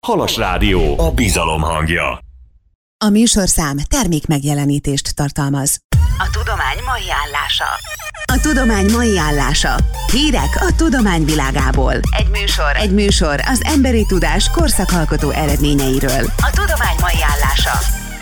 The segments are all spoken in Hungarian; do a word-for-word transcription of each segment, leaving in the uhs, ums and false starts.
Halas Rádió, a bizalom hangja. A műsorszám termék megjelenítést tartalmaz. A tudomány mai állása. A tudomány mai állása. Hírek a tudomány világából. Egy műsor. Egy műsor az emberi tudás korszakalkotó eredményeiről. A tudomány mai állása.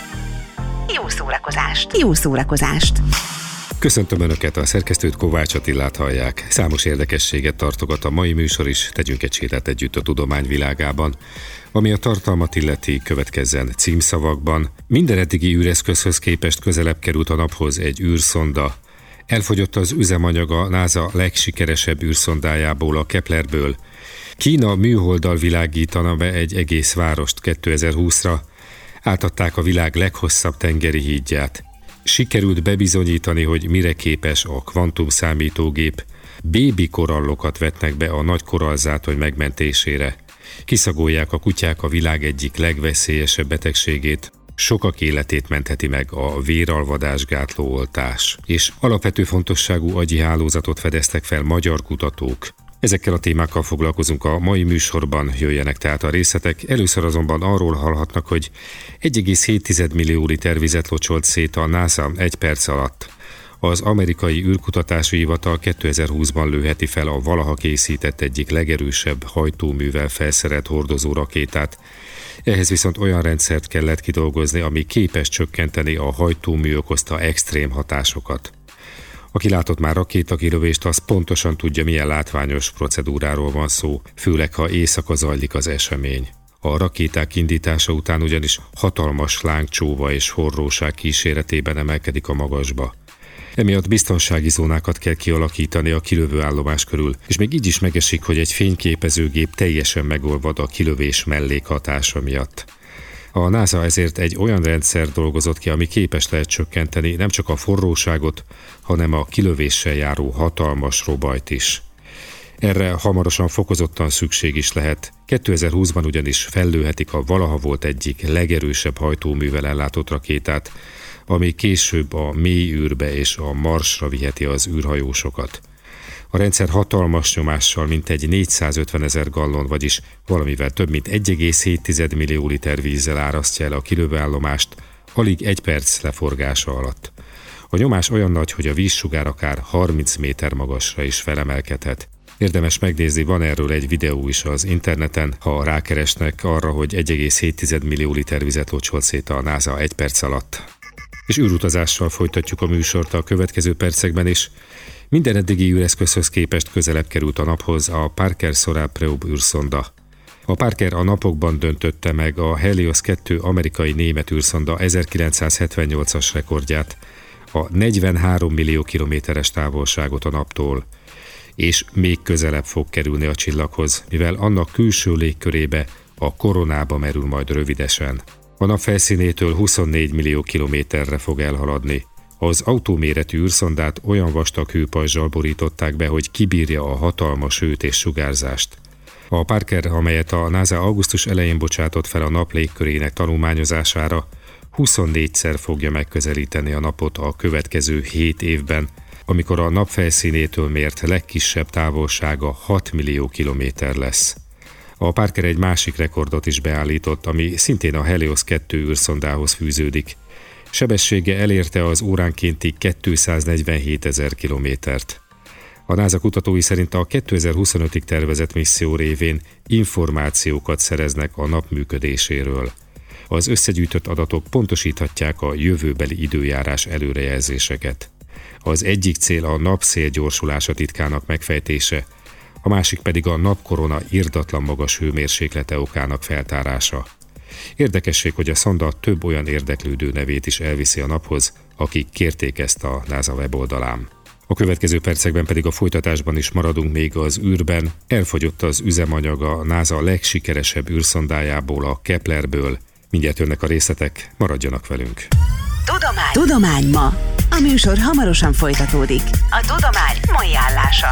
Jó szórakozást. Jó szórakozást. Köszöntöm Önöket, a szerkesztőt, Kovács Attilát hallják. Számos érdekességet tartogat a mai műsor is, tegyünk egy sétát együtt a tudomány világában. Ami a tartalmat illeti, következzen címszavakban. Minden eddigi űreszközhöz képest közelebb került a naphoz egy űrszonda. Elfogyott az üzemanyag a NASA legsikeresebb űrszondájából, a Keplerből. Kína műholddal világítana be egy egész várost kétezer-húszra. Átadták a világ leghosszabb tengeri hídját. Sikerült bebizonyítani, hogy mire képes a kvantumszámítógép. Bébi korallokat vetnek be a nagy korallzátony megmentésére. Kiszagolják a kutyák a világ egyik legveszélyesebb betegségét. Sokak életét mentheti meg a véralvadásgátló oltás. És alapvető fontosságú agyi hálózatot fedeztek fel magyar kutatók. Ezekkel a témákkal foglalkozunk a mai műsorban, jöjjenek tehát a részletek. Először azonban arról hallhatnak, hogy egy egész hét millió liter vizet locsolt szét a NASA egy perc alatt. Az amerikai űrkutatási hivatal kétezer-húszban lőheti fel a valaha készített egyik legerősebb hajtóművel felszerelt hordozó rakétát. Ehhez viszont olyan rendszert kellett kidolgozni, ami képes csökkenteni a hajtómű okozta extrém hatásokat. Aki látott már rakétakilövést, az pontosan tudja, milyen látványos procedúráról van szó, főleg ha éjszaka zajlik az esemény. A rakéták indítása után ugyanis hatalmas lángcsóva és forróság kíséretében emelkedik a magasba. Emiatt biztonsági zónákat kell kialakítani a kilövő állomás körül, és még így is megesik, hogy egy fényképezőgép teljesen megolvad a kilövés mellékhatása miatt. A NASA ezért egy olyan rendszer dolgozott ki, ami képes lehet csökkenteni nem csak a forróságot, hanem a kilövéssel járó hatalmas robajt is. Erre hamarosan fokozottan szükség is lehet. kétezer-húszban ugyanis fellőhetik a valaha volt egyik legerősebb hajtóművel ellátott rakétát, ami később a mély űrbe és a Marsra viheti az űrhajósokat. A rendszer hatalmas nyomással mintegy négyszázötvenezer gallon, vagyis valamivel több mint egy egész hét millió liter vízzel árasztja el a kilövőállomást alig egy perc leforgása alatt. A nyomás olyan nagy, hogy a vízsugár akár harminc méter magasra is felemelkedhet. Érdemes megnézni, van erről egy videó is az interneten, ha rákeresnek arra, hogy egy egész hét millió liter vizet locsolt szét a NASA egy perc alatt. És űrutazással folytatjuk a műsort a következő percekben is. Minden eddigi űreszközhöz képest közelebb került a naphoz a Parker-Solar Probe űrszonda. A Parker a napokban döntötte meg a Helios kettő amerikai-német űrszonda ezerkilencszázhetvennyolcas rekordját, a negyvenhárom millió kilométeres távolságot a naptól, és még közelebb fog kerülni a csillaghoz, mivel annak külső légkörébe, a koronába merül majd rövidesen. A nap felszínétől huszonnégy millió kilométerre fog elhaladni. Az autóméretű űrszondát olyan vastag hőpajzsal borították be, hogy kibírja a hatalmas hőt és sugárzást. A Parker, amelyet a NASA augusztus elején bocsátott fel a nap légkörének tanulmányozására, huszonnégyszer fogja megközelíteni a napot a következő hét évben, amikor a nap felszínétől mért legkisebb távolsága hat millió kilométer lesz. A Parker egy másik rekordot is beállított, ami szintén a Helios kettő űrszondához fűződik. Sebessége elérte az óránkénti kétszáznegyvenhétezer kilométert. A NASA kutatói szerint a kétezer-huszonötig tervezett misszió révén információkat szereznek a nap működéséről. Az összegyűjtött adatok pontosíthatják a jövőbeli időjárás előrejelzéseket. Az egyik cél a napszél gyorsulása titkának megfejtése, a másik pedig a napkorona irdatlan magas hőmérséklete okának feltárása. Érdekesség, hogy a szonda több olyan érdeklődő nevét is elviszi a naphoz, akik kérték ezt a NASA weboldalán. A következő percekben pedig a folytatásban is maradunk még az űrben. Elfogyott az üzemanyag a NASA legsikeresebb űrszondájából, a Keplerből. Mindjárt jönnek a részletek, maradjanak velünk. Tudomány. Tudomány ma. A műsor hamarosan folytatódik. A tudomány mai állása.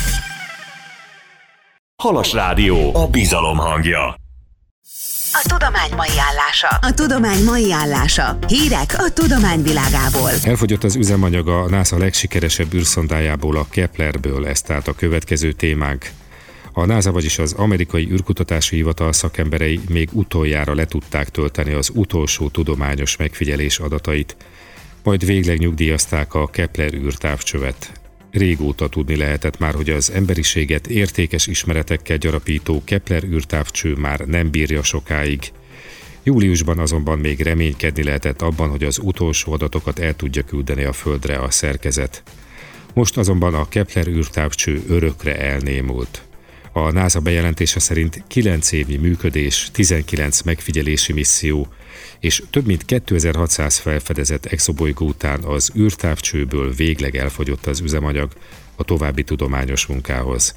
Halas Rádió, a bizalom hangja. A tudomány mai állása. A tudomány mai állása. Hírek a tudomány világából. Elfogyott az üzemanyag a NASA legsikeresebb űrszondájából, a Keplerből, ez tehát a következő témánk. A NASA, vagyis az Amerikai űrkutatási hivatal szakemberei még utoljára le tudták tölteni az utolsó tudományos megfigyelés adatait, majd végleg nyugdíjazták a Kepler űrtávcsövet. Régóta tudni lehetett már, hogy az emberiséget értékes ismeretekkel gyarapító Kepler űrtávcső már nem bírja sokáig. Júliusban azonban még reménykedni lehetett abban, hogy az utolsó adatokat el tudja küldeni a Földre a szerkezet. Most azonban a Kepler űrtávcső örökre elnémult. A NASA bejelentése szerint kilenc évnyi működés, tizenkilenc megfigyelési misszió és több mint kétezer-hatszáz felfedezett exobolygó után az űrtávcsőből végleg elfogyott az üzemanyag a további tudományos munkához.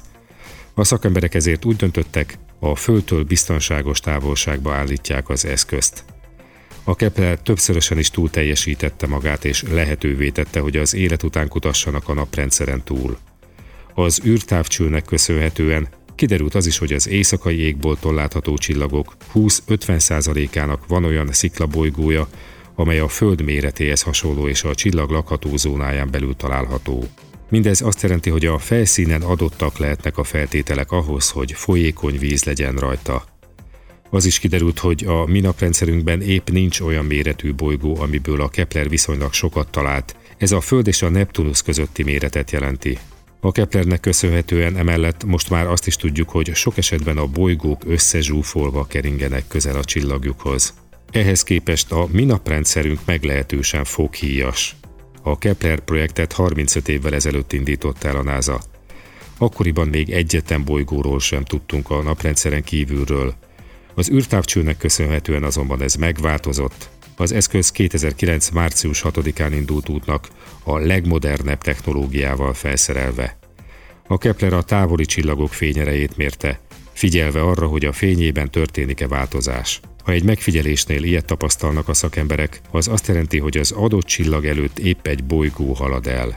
A szakemberek ezért úgy döntöttek, a Földtől biztonságos távolságba állítják az eszközt. A Kepler többszörösen is túl teljesítette magát, és lehetővé tette, hogy az élet után kutassanak a naprendszeren túl. Az űrtávcsőnek köszönhetően kiderült az is, hogy az éjszakai égbolton látható csillagok húsz-ötven százalékának van olyan sziklabolygója, amely a Föld méretéhez hasonló és a csillag lakható zónáján belül található. Mindez azt jelenti, hogy a felszínen adottak lehetnek a feltételek ahhoz, hogy folyékony víz legyen rajta. Az is kiderült, hogy a mi naprendszerünkben épp nincs olyan méretű bolygó, amiből a Kepler viszonylag sokat talált. Ez a Föld és a Neptunusz közötti méretet jelenti. A Keplernek köszönhetően emellett most már azt is tudjuk, hogy sok esetben a bolygók összezsúfolva keringenek közel a csillagjukhoz. Ehhez képest a mi naprendszerünk meglehetősen foghíjas. A Kepler projektet harmincöt évvel ezelőtt indított el a NASA. Akkoriban még egyetlen bolygóról sem tudtunk a naprendszeren kívülről. Az űrtávcsőnek köszönhetően azonban ez megváltozott. Az eszköz kétezer-kilenc. március hatodikán indult útnak a legmodernebb technológiával felszerelve. A Kepler a távoli csillagok fényerejét mérte, figyelve arra, hogy a fényében történik-e változás. Ha egy megfigyelésnél ilyet tapasztalnak a szakemberek, az azt jelenti, hogy az adott csillag előtt épp egy bolygó halad el.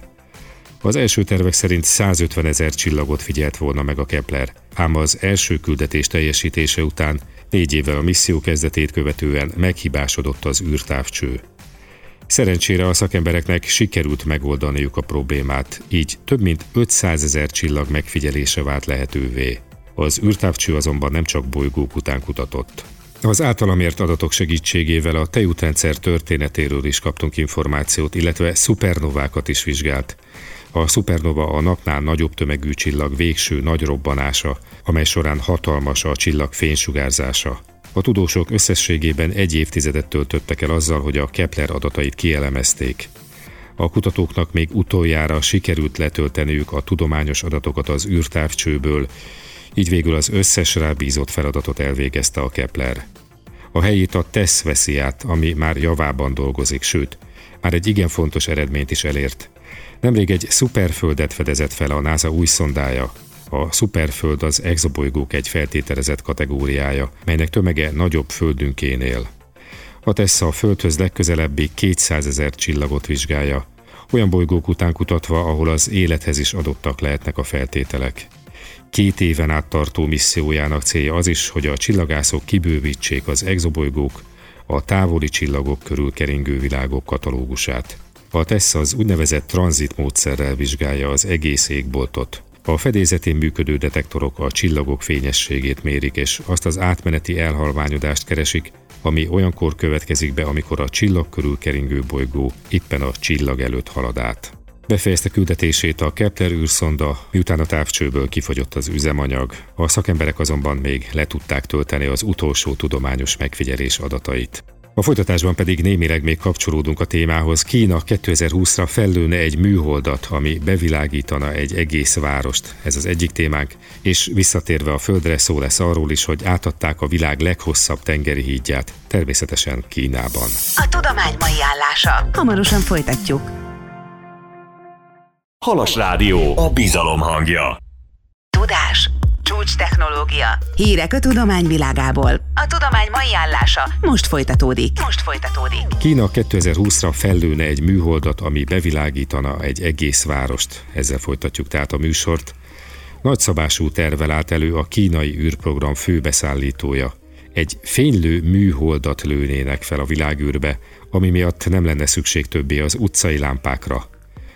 Az első tervek szerint százötvenezer csillagot figyelt volna meg a Kepler, ám az első küldetés teljesítése után négy évvel a misszió kezdetét követően meghibásodott az űrtávcső. Szerencsére a szakembereknek sikerült megoldaniuk a problémát, így több mint ötszázezer csillag megfigyelése vált lehetővé. Az űrtávcső azonban nem csak bolygók után kutatott. Az általam ért adatok segítségével a tejútrendszer történetéről is kaptunk információt, illetve szupernovákat is vizsgált. A szupernova a napnál nagyobb tömegű csillag végső nagy robbanása, amely során hatalmas a csillag fénysugárzása. A tudósok összességében egy évtizedet töltöttek el azzal, hogy a Kepler adatait kielemezték. A kutatóknak még utoljára sikerült letölteniük a tudományos adatokat az űrtávcsőből, így végül az összes rábízott feladatot elvégezte a Kepler. A helyét a TESS veszi át, ami már javában dolgozik, sőt, már egy igen fontos eredményt is elért. Nemrég egy szuperföldet fedezett fel a NASA új szondája. A szuperföld az exobolygók egy feltételezett kategóriája, melynek tömege nagyobb földünkénél. A TESS a Földhöz legközelebbi kétszázezer csillagot vizsgálja, olyan bolygók után kutatva, ahol az élethez is adottak lehetnek a feltételek. Két éven át tartó missziójának célja az is, hogy a csillagászok kibővítsék az exobolygók, a távoli csillagok körül keringő világok katalógusát. A TESS az úgynevezett tranzit módszerrel vizsgálja az egész égboltot. A fedélzetén működő detektorok a csillagok fényességét mérik, és azt az átmeneti elhalványodást keresik, ami olyankor következik be, amikor a csillag körül keringő bolygó éppen a csillag előtt halad át. Befejezte küldetését a Kepler űrszonda, miután a távcsőből kifogyott az üzemanyag, a szakemberek azonban még le tudták tölteni az utolsó tudományos megfigyelés adatait. A folytatásban pedig némileg még kapcsolódunk a témához. Kína kétezer-húszra fellőne egy műholdat, ami bevilágítana egy egész várost. Ez az egyik témánk, és visszatérve a Földre szó lesz arról is, hogy átadták a világ leghosszabb tengeri hídját, természetesen Kínában. A tudomány mai állása. Hamarosan folytatjuk. Halas Rádió, a bizalom hangja. Tudás, csúcs technológia. Hírek a tudomány világából. A tudomány mai állása. Most folytatódik. Most folytatódik. Kína kétezer-húszra fellőne egy műholdat, ami bevilágítana egy egész várost. Ezzel folytatjuk tehát a műsort. Nagyszabású tervvel állt elő a kínai űrprogram főbeszállítója. Egy fénylő műholdat lőnének fel a világűrbe, ami miatt nem lenne szükség többé az utcai lámpákra.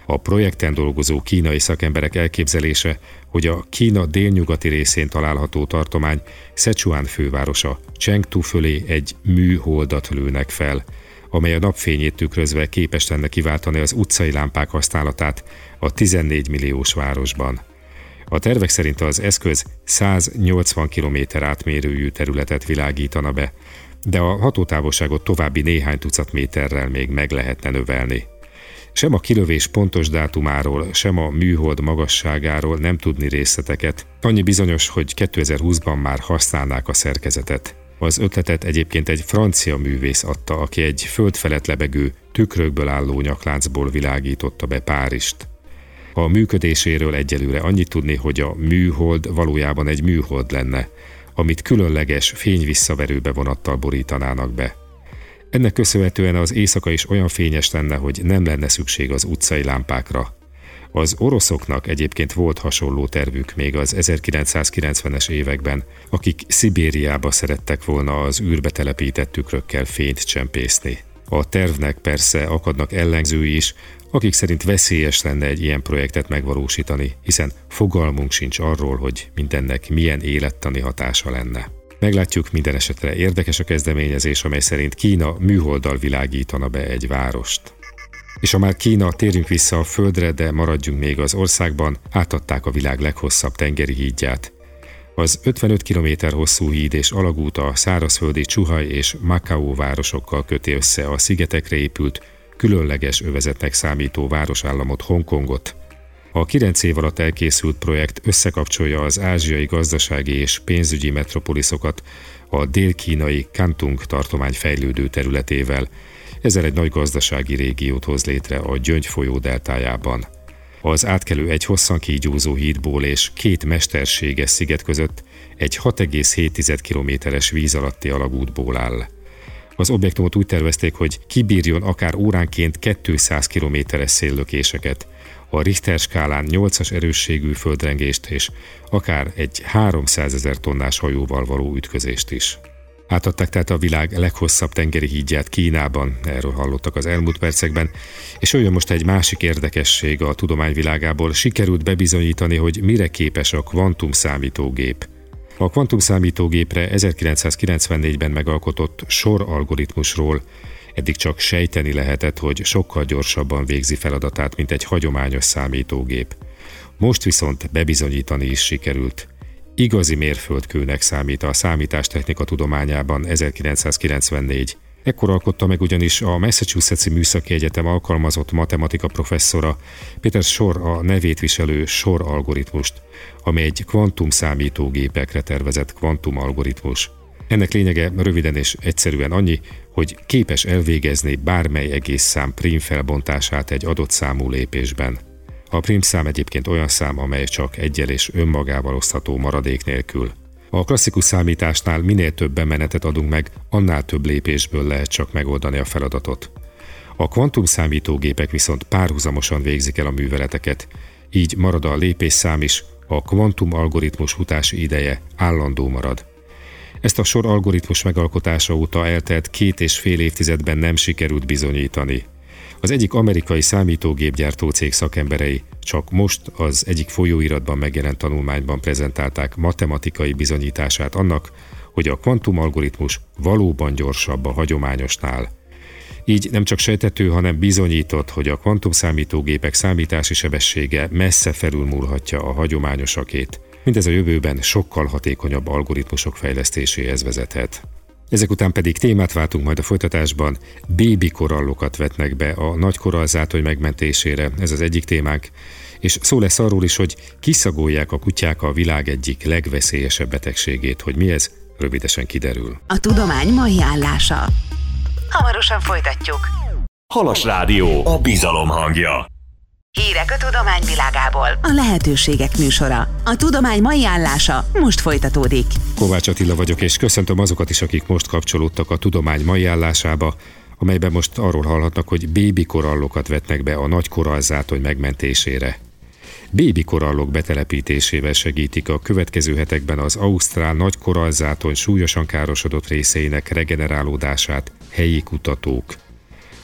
A projekten dolgozó kínai szakemberek elképzelése, hogy a Kína délnyugati részén található tartomány Szechuan fővárosa Chengdu fölé egy műholdat lőnek fel, amely a napfényét tükrözve képes lenne kiváltani az utcai lámpák használatát a tizennégy milliós városban. A tervek szerint az eszköz száznyolcvan kilométer átmérőjű területet világítana be, de a hatótávolságot további néhány tucat méterrel még meg lehetne növelni. Sem a kilövés pontos dátumáról, sem a műhold magasságáról nem tudni részleteket. Annyi bizonyos, hogy kétezer-húszban már használnák a szerkezetet. Az ötletet egyébként egy francia művész adta, aki egy föld felett lebegő, tükrökből álló nyakláncból világította be Párizst. A működéséről egyelőre annyit tudni, hogy a műhold valójában egy műhold lenne, amit különleges fényvisszaverő bevonattal borítanának be. Ennek köszönhetően az éjszaka is olyan fényes lenne, hogy nem lenne szükség az utcai lámpákra. Az oroszoknak egyébként volt hasonló tervük még az ezerkilencszázkilencvenes években, akik Szibériába szerettek volna az űrbe telepített tükrökkel fényt csempészni. A tervnek persze akadnak ellenzői is, akik szerint veszélyes lenne egy ilyen projektet megvalósítani, hiszen fogalmunk sincs arról, hogy mindennek milyen élettani hatása lenne. Meglátjuk, minden esetre érdekes a kezdeményezés, amely szerint Kína műholddal világítana be egy várost. És ha már Kína, térjünk vissza a földre, de maradjunk még az országban, átadták a világ leghosszabb tengeri hídját. Az ötvenöt kilométer hosszú híd és alagút a szárazföldi Csuhaj és Macao városokkal köti össze a szigetekre épült, különleges övezetnek számító városállamot, Hongkongot. A kilenc év alatt elkészült projekt összekapcsolja az ázsiai gazdasági és pénzügyi metropoliszokat a dél-kínai Kantung tartomány fejlődő területével. Ezzel egy nagy gazdasági régiót hoz létre a Gyöngy folyó deltájában. Az átkelő egy hosszan kígyózó hídból és két mesterséges sziget között egy hat egész hét kilométeres víz alatti alagútból áll. Az objektumot úgy tervezték, hogy kibírjon akár óránként kétszáz kilométeres széllökéseket, a Richter skálán nyolcas erősségű földrengést és akár egy háromszázezer tonnás hajóval való ütközést is. Átadták tehát a világ leghosszabb tengeri hídját Kínában, erről hallottak az elmúlt percekben, és olyan most egy másik érdekesség a tudományvilágából, sikerült bebizonyítani, hogy mire képes a kvantumszámítógép. A kvantumszámítógépre ezerkilencszázkilencvennégyben megalkotott SOR algoritmusról eddig csak sejteni lehetett, hogy sokkal gyorsabban végzi feladatát, mint egy hagyományos számítógép. Most viszont bebizonyítani is sikerült. Igazi mérföldkőnek számít a számítástechnika tudományában ezerkilencszázkilencvennégy. Ekkor alkotta meg ugyanis a Massachusetts-i Műszaki Egyetem alkalmazott matematika professzora Peter Shor a nevét viselő SOR algoritmust, ami egy kvantumszámítógépekre tervezett kvantumalgoritmus. Ennek lényege röviden és egyszerűen annyi, hogy képes elvégezni bármely egész szám prim felbontását egy adott számú lépésben. A prim szám egyébként olyan szám, amely csak eggyel és önmagával osztható maradék nélkül. A klasszikus számításnál minél több bemenetet adunk meg, annál több lépésből lehet csak megoldani a feladatot. A kvantumszámítógépek viszont párhuzamosan végzik el a műveleteket, így marad a lépésszám is, a kvantum algoritmus futási ideje állandó marad. Ezt a SOR algoritmus megalkotása óta eltelt két és fél évtizedben nem sikerült bizonyítani. Az egyik amerikai számítógépgyártó cég szakemberei csak most az egyik folyóiratban megjelent tanulmányban prezentálták matematikai bizonyítását annak, hogy a kvantumalgoritmus valóban gyorsabb a hagyományosnál. Így nem csak sejtető, hanem bizonyított, hogy a kvantumszámítógépek számítási sebessége messze felülmúlhatja a hagyományosakét. Mindez a jövőben sokkal hatékonyabb algoritmusok fejlesztéséhez vezethet. Ezek után pedig témát váltunk majd a folytatásban, bébi korallokat vetnek be a nagy korallzátony megmentésére, ez az egyik témánk, és szó lesz arról is, hogy kiszagolják a kutyák a világ egyik legveszélyesebb betegségét, hogy mi ez, rövidesen kiderül. A tudomány mai állása. Hamarosan folytatjuk. Halas Rádió, a bizalom hangja. Hírek a tudomány világából. A lehetőségek műsora. A tudomány mai állása most folytatódik. Kovács Attila vagyok, és köszöntöm azokat is, akik most kapcsolódtak a tudomány mai állásába, amelyben most arról hallhatnak, hogy bébi korallokat vetnek be a nagy korallzátony megmentésére. Bébi korallok betelepítésével segítik a következő hetekben az ausztrál nagy korallzátony súlyosan károsodott részeinek regenerálódását helyi kutatók.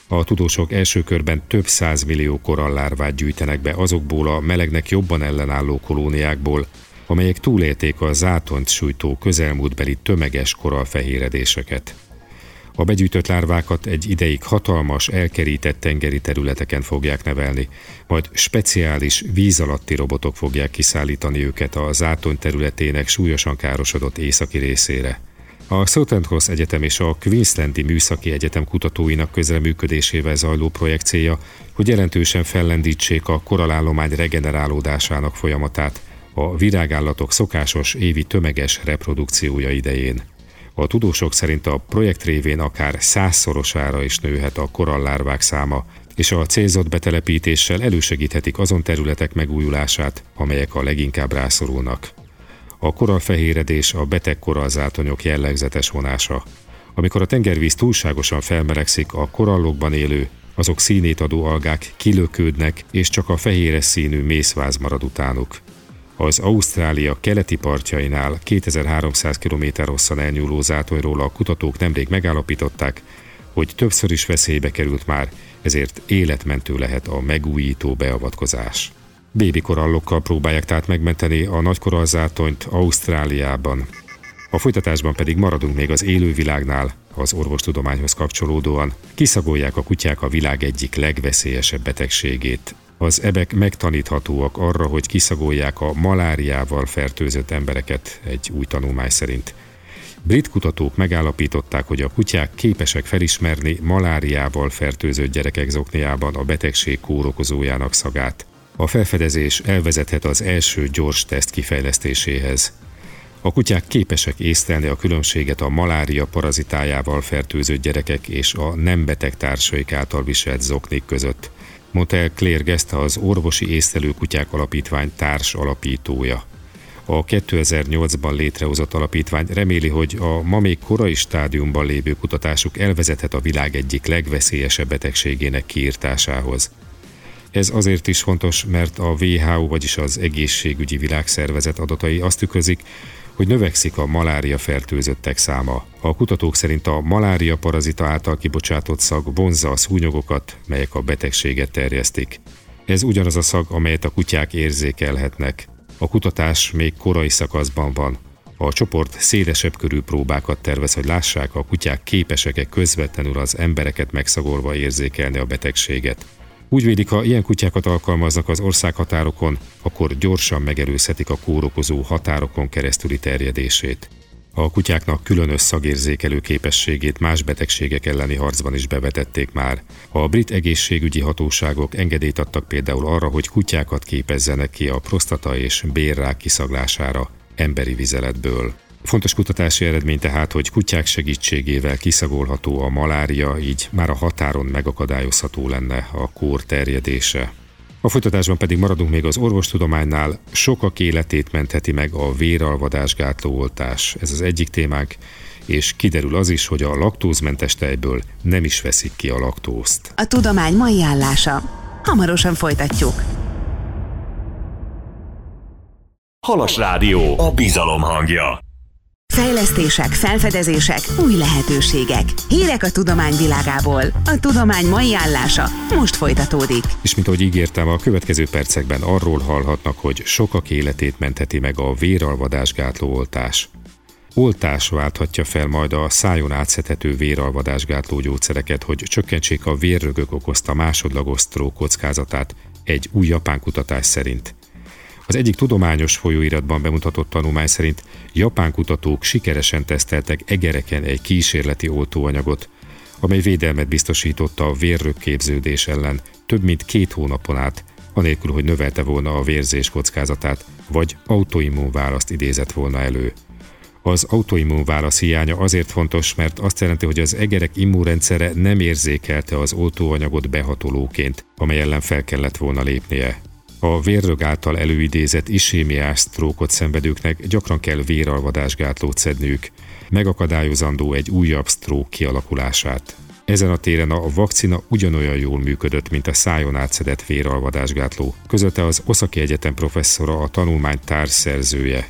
A tudósok első körben több százmillió korallárvát gyűjtenek be azokból a melegnek jobban ellenálló kolóniákból, amelyek túlélték a zátont sújtó közelmúltbeli tömeges korallfehéredéseket. A begyűjtött lárvákat egy ideig hatalmas, elkerített tengeri területeken fogják nevelni, majd speciális víz alatti robotok fogják kiszállítani őket a zátony területének súlyosan károsodott északi részére. A Southern Cross Egyetem és a Queenslandi Műszaki Egyetem kutatóinak közreműködésével zajló projekt célja, hogy jelentősen fellendítsék a korallállomány regenerálódásának folyamatát a virágállatok szokásos évi tömeges reprodukciója idején. A tudósok szerint a projekt révén akár százszorosára is nőhet a korallárvák száma, és a célzott betelepítéssel elősegíthetik azon területek megújulását, amelyek a leginkább rászorulnak. A korallfehéredés a beteg korallzátonyok jellegzetes vonása. Amikor a tengervíz túlságosan felmelegszik, a korallokban élő, azok színét adó algák kilökődnek, és csak a fehéres színű mészváz marad utánuk. Az Ausztrália keleti partjainál kétezer-háromszáz kilométer hosszan elnyúló zátonyról a kutatók nemrég megállapították, hogy többször is veszélybe került már, ezért életmentő lehet a megújító beavatkozás. Bébi korallokkal próbálják tehát megmenteni a nagykorallzátonyt Ausztráliában. A folytatásban pedig maradunk még az élővilágnál, az orvostudományhoz kapcsolódóan. Kiszagolják a kutyák a világ egyik legveszélyesebb betegségét. Az ebek megtaníthatóak arra, hogy kiszagolják a maláriával fertőzött embereket egy új tanulmány szerint. Brit kutatók megállapították, hogy a kutyák képesek felismerni maláriával fertőzött gyerekek zokniában a betegség kórokozójának szagát. A felfedezés elvezethet az első gyors teszt kifejlesztéséhez. A kutyák képesek észlelni a különbséget a malária parazitájával fertőzött gyerekek és a nem beteg társaik által viselt zoknik között, mondta el Claire Guest, az Orvosi Észlelő Kutyák Alapítvány társ alapítója. A kétezer-nyolcban létrehozott alapítvány reméli, hogy a ma még korai stádiumban lévő kutatásuk elvezethet a világ egyik legveszélyesebb betegségének kiirtásához. Ez azért is fontos, mert a dupla vé há ó, vagyis az Egészségügyi Világszervezet adatai azt tükrözik, hogy növekszik a malária fertőzöttek száma. A kutatók szerint a malária parazita által kibocsátott szag vonzza a szúnyogokat, melyek a betegséget terjesztik. Ez ugyanaz a szag, amelyet a kutyák érzékelhetnek. A kutatás még korai szakaszban van. A csoport szélesebb körű próbákat tervez, hogy lássák, a kutyák képesek-e közvetlenül az embereket megszagolva érzékelni a betegséget. Úgy vélik, ha ilyen kutyákat alkalmaznak az országhatárokon, akkor gyorsan megelőzhetik a kórokozó határokon keresztüli terjedését. A kutyáknak különös szagérzékelő képességét más betegségek elleni harcban is bevetették már. A brit egészségügyi hatóságok engedélyt adtak például arra, hogy kutyákat képezzenek ki a prostata és bélrák kiszaglására emberi vizeletből. Fontos kutatási eredmény tehát, hogy kutyák segítségével kiszagolható a malária, így már a határon megakadályozható lenne a kór terjedése. A folytatásban pedig maradunk még az orvostudománynál, sokak életét mentheti meg a véralvadásgátló oltás. Ez az egyik témánk, és kiderül az is, hogy a laktózmentes tejből nem is veszik ki a laktózt. A tudomány mai állása. Hamarosan folytatjuk. Halas Rádió, a bizalom hangja. Fejlesztések, felfedezések, új lehetőségek. Hírek a tudomány világából. A tudomány mai állása most folytatódik. És mint ahogy ígértem, a következő percekben arról hallhatnak, hogy sokak életét mentheti meg a véralvadásgátló oltás. Oltás válthatja fel majd a szájon átszedhető véralvadásgátló gyógyszereket, hogy csökkentsék a vérrögök okozta másodlagos sztrók kockázatát egy új japán kutatás szerint. Az egyik tudományos folyóiratban bemutatott tanulmány szerint japán kutatók sikeresen teszteltek egereken egy kísérleti oltóanyagot, amely védelmet biztosította a vérrögképződés ellen több mint két hónapon át, anélkül, hogy növelte volna a vérzés kockázatát, vagy autoimmunválaszt idézett volna elő. Az autoimmunválasz hiánya azért fontos, mert azt jelenti, hogy az egerek immunrendszere nem érzékelte az oltóanyagot behatolóként, amely ellen fel kellett volna lépnie. A vérrög által előidézett isémiás sztrókot szenvedőknek gyakran kell véralvadásgátlót szedniük, megakadályozandó egy újabb sztrók kialakulását. Ezen a téren a vakcina ugyanolyan jól működött, mint a szájon átszedett véralvadásgátló, közölte az Oszaki Egyetem professzora, a tanulmány társszerzője.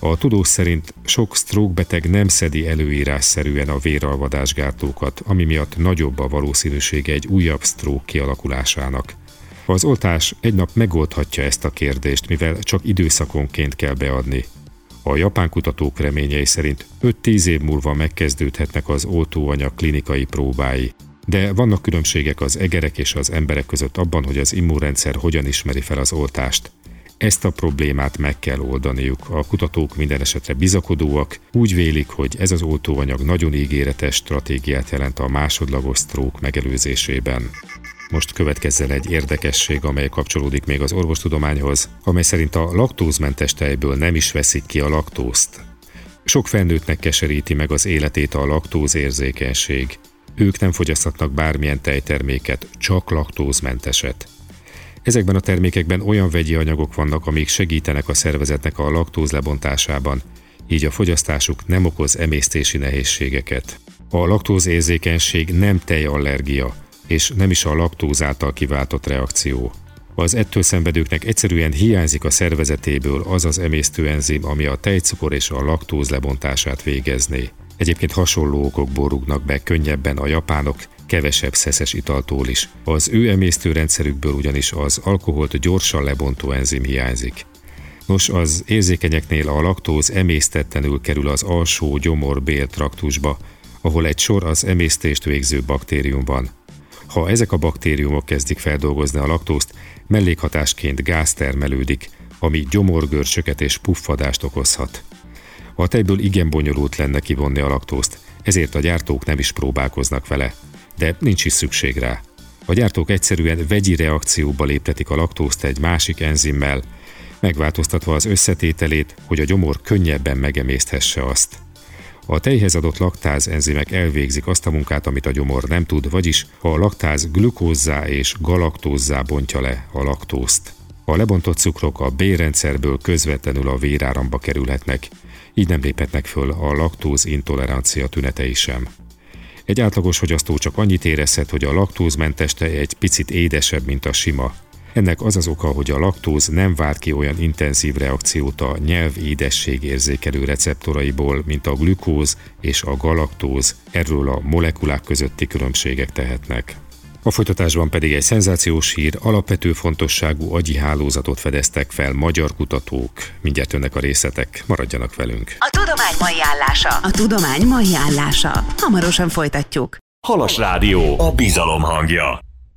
A tudós szerint sok stroke beteg nem szedi előírásszerűen a véralvadásgátlókat, ami miatt nagyobb a valószínűsége egy újabb stroke kialakulásának. Az oltás egy nap megoldhatja ezt a kérdést, mivel csak időszakonként kell beadni. A japán kutatók reményei szerint öt-tíz év múlva megkezdődhetnek az oltóanyag klinikai próbái, de vannak különbségek az egerek és az emberek között abban, hogy az immunrendszer hogyan ismeri fel az oltást. Ezt a problémát meg kell oldaniuk. A kutatók minden esetre bizakodóak, úgy vélik, hogy ez az oltóanyag nagyon ígéretes stratégiát jelent a másodlagos stroke megelőzésében. Most következzen egy érdekesség, amely kapcsolódik még az orvostudományhoz, amely szerint a laktózmentes tejből nem is veszik ki a laktózt. Sok felnőttnek keseríti meg az életét a laktózérzékenység. Ők nem fogyaszthatnak bármilyen tejterméket, csak laktózmenteset. Ezekben a termékekben olyan vegyi anyagok vannak, amik segítenek a szervezetnek a laktóz lebontásában, így a fogyasztásuk nem okoz emésztési nehézségeket. A laktózérzékenység nem tejallergia, és nem is a laktóz által kiváltott reakció. Az ettől szenvedőknek egyszerűen hiányzik a szervezetéből az az emésztőenzim, ami a tejcukor és a laktóz lebontását végezné. Egyébként hasonló okokból rúgnak be könnyebben a japánok, kevesebb szeszes italtól is. Az ő emésztőrendszerükből ugyanis az alkoholt gyorsan lebontó enzim hiányzik. Nos, az érzékenyeknél a laktóz emésztetlenül kerül az alsó gyomor-bél traktusba, ahol egy sor az emésztést végző baktérium van. Ha ezek a baktériumok kezdik feldolgozni a laktózt, mellékhatásként gáz termelődik, ami gyomorgörcsöket és puffadást okozhat. A tejből igen bonyolult lenne kivonni a laktózt, ezért a gyártók nem is próbálkoznak vele, de nincs is szükség rá. A gyártók egyszerűen vegyi reakcióba léptetik a laktózt egy másik enzimmel, megváltoztatva az összetételét, hogy a gyomor könnyebben megemészthesse azt. A tejhez adott laktáz enzimek elvégzik azt a munkát, amit a gyomor nem tud, vagyis a laktáz glükózzá és galaktózzá bontja le a laktózt. A lebontott cukrok a bélrendszerből közvetlenül a véráramba kerülhetnek, így nem léphetnek föl a laktóz intolerancia tünetei sem. Egy átlagos fogyasztó csak annyit érezhet, hogy a laktózmentes tej egy picit édesebb, mint a sima. Ennek az az oka, hogy a laktóz nem vált ki olyan intenzív reakciót a nyelv édesség érzékelő receptoraiból, mint a glükóz és a galaktóz, erről a molekulák közötti különbségek tehetnek. A folytatásban pedig egy szenzációs hír, alapvető fontosságú agyi hálózatot fedeztek fel magyar kutatók. Mindjárt jönnek a részletek, maradjanak velünk. A tudomány mai állása. A tudomány mai állása. Hamarosan folytatjuk. Halas Rádió, a bizalom hangja.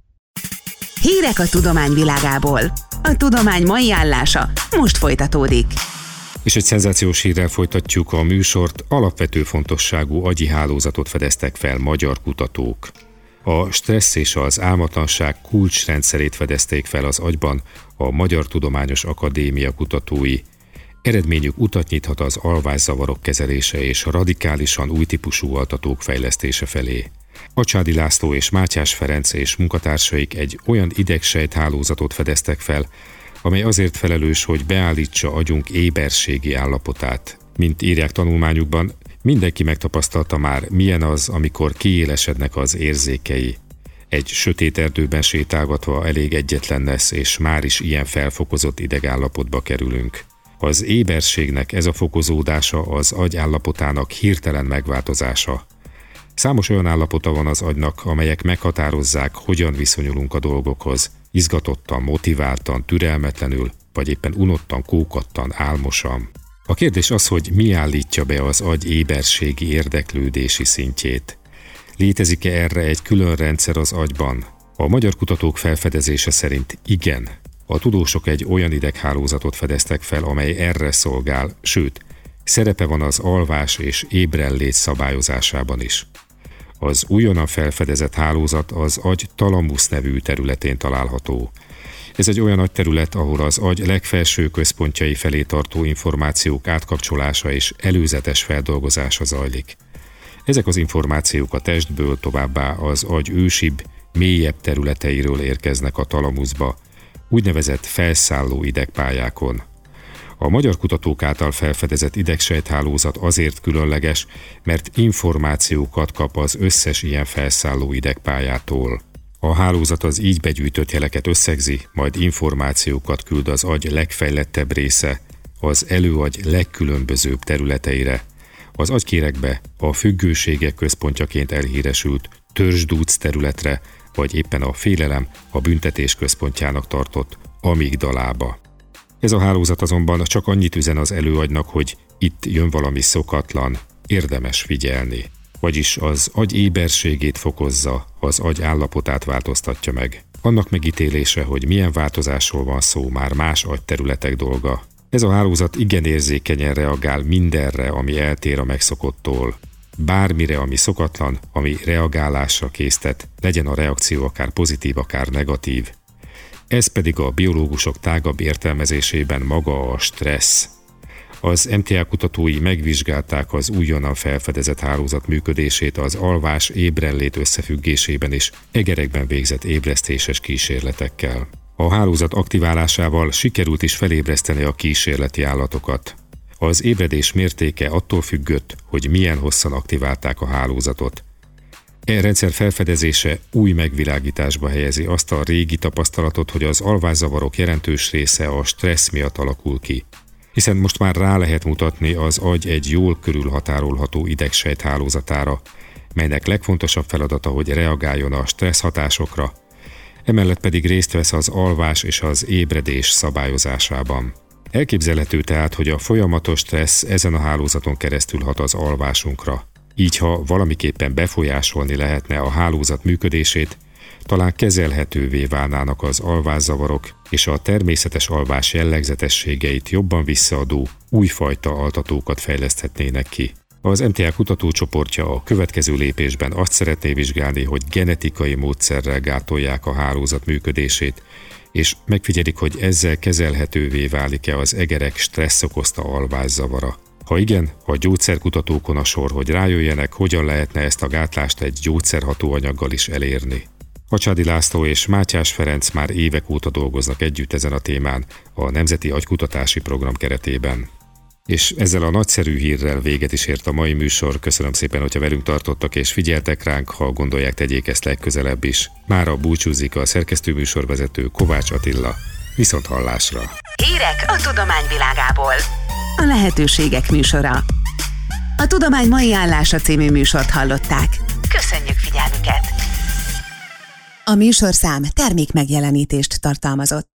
Hírek a tudomány világából. A tudomány mai állása most folytatódik. És egy szenzációs hírrel folytatjuk a műsort, alapvető fontosságú agyi hálózatot fedeztek fel magyar kutatók. A stressz és az álmatlanság kulcsrendszerét fedezték fel az agyban a Magyar Tudományos Akadémia kutatói. Eredményük utat nyithat az alvászavarok kezelése és radikálisan új típusú altatók fejlesztése felé. Acsádi László és Mátyás Ferenc és munkatársaik egy olyan idegsejt hálózatot fedeztek fel, amely azért felelős, hogy beállítsa agyunk éberségi állapotát. Mint írják tanulmányukban, mindenki megtapasztalta már, milyen az, amikor kiélesednek az érzékei. Egy sötét erdőben sétálgatva elég egyetlen lesz, és már is ilyen felfokozott idegállapotba kerülünk. Az éberségnek ez a fokozódása az agy állapotának hirtelen megváltozása. Számos olyan állapota van az agynak, amelyek meghatározzák, hogyan viszonyulunk a dolgokhoz, izgatottan, motiváltan, türelmetlenül, vagy éppen unottan, kókattan, álmosan. A kérdés az, hogy mi állítja be az agy éberségi érdeklődési szintjét. Létezik-e erre egy külön rendszer az agyban? A magyar kutatók felfedezése szerint igen. A tudósok egy olyan ideghálózatot fedeztek fel, amely erre szolgál, sőt, szerepe van az alvás és ébrenlét szabályozásában is. Az újonnan felfedezett hálózat az agy talamusz nevű területén található. Ez egy olyan agyterület, ahol az agy legfelső központjai felé tartó információk átkapcsolása és előzetes feldolgozása zajlik. Ezek az információk a testből továbbá az agy ősibb, mélyebb területeiről érkeznek a talamuszba, úgynevezett felszálló idegpályákon. A magyar kutatók által felfedezett idegsejthálózat azért különleges, mert információkat kap az összes ilyen felszálló idegpályától. A hálózat az így begyűjtött jeleket összegzi, majd információkat küld az agy legfejlettebb része, az előagy legkülönbözőbb területeire, az agykéregbe a függőségek központjaként elhíresült törzsdúc területre, vagy éppen a félelem a büntetés központjának tartott amigdalába. Ez a hálózat azonban csak annyit üzen az előagynak, hogy itt jön valami szokatlan, érdemes figyelni. Vagyis az agy éberségét fokozza, az agy állapotát változtatja meg. Annak megítélése, hogy milyen változásról van szó, már más agyterületek dolga. Ez a hálózat igen érzékenyen reagál mindenre, ami eltér a megszokottól. Bármire, ami szokatlan, ami reagálásra késztet, legyen a reakció akár pozitív, akár negatív. Ez pedig a biológusok tágabb értelmezésében maga a stressz. Az em té á kutatói megvizsgálták az újonnan felfedezett hálózat működését az alvás ébrenlét összefüggésében és egerekben végzett ébresztéses kísérletekkel. A hálózat aktiválásával sikerült is felébreszteni a kísérleti állatokat. Az ébredés mértéke attól függött, hogy milyen hosszan aktiválták a hálózatot. E rendszer felfedezése új megvilágításba helyezi azt a régi tapasztalatot, hogy az alvászavarok jelentős része a stressz miatt alakul ki. Hiszen most már rá lehet mutatni az agy egy jól körülhatárolható idegsejt hálózatára, melynek legfontosabb feladata, hogy reagáljon a stressz hatásokra, emellett pedig részt vesz az alvás és az ébredés szabályozásában. Elképzelhető tehát, hogy a folyamatos stressz ezen a hálózaton keresztül hat az alvásunkra. Így, ha valamiképpen befolyásolni lehetne a hálózat működését, talán kezelhetővé válnának az alvászavarok, és a természetes alvás jellegzetességeit jobban visszaadó újfajta altatókat fejleszthetnének ki. Az em té á kutatócsoportja a következő lépésben azt szeretné vizsgálni, hogy genetikai módszerrel gátolják a hálózat működését, és megfigyelik, hogy ezzel kezelhetővé válik-e az egerek stressz okozta alvászavara. Ha igen, a gyógyszerkutatókon a sor, hogy rájöjjenek, hogyan lehetne ezt a gátlást egy gyógyszerhatóanyaggal is elérni. Acsádi László és Mátyás Ferenc már évek óta dolgoznak együtt ezen a témán a Nemzeti Agykutatási Program keretében. És ezzel a nagyszerű hírrel véget is ért a mai műsor. Köszönöm szépen, hogyha velünk tartottak és figyeltek ránk, ha gondolják, tegyék ezt legközelebb is. Mára búcsúzik a szerkesztőműsorvezető Kovács Attila. Viszont hallásra! Hírek a tudomány világából. A lehetőségek műsora. A Tudomány mai állása című műsort hallották. Köszönjük figyelmüket! A műsorszám termék megjelenítést tartalmazott.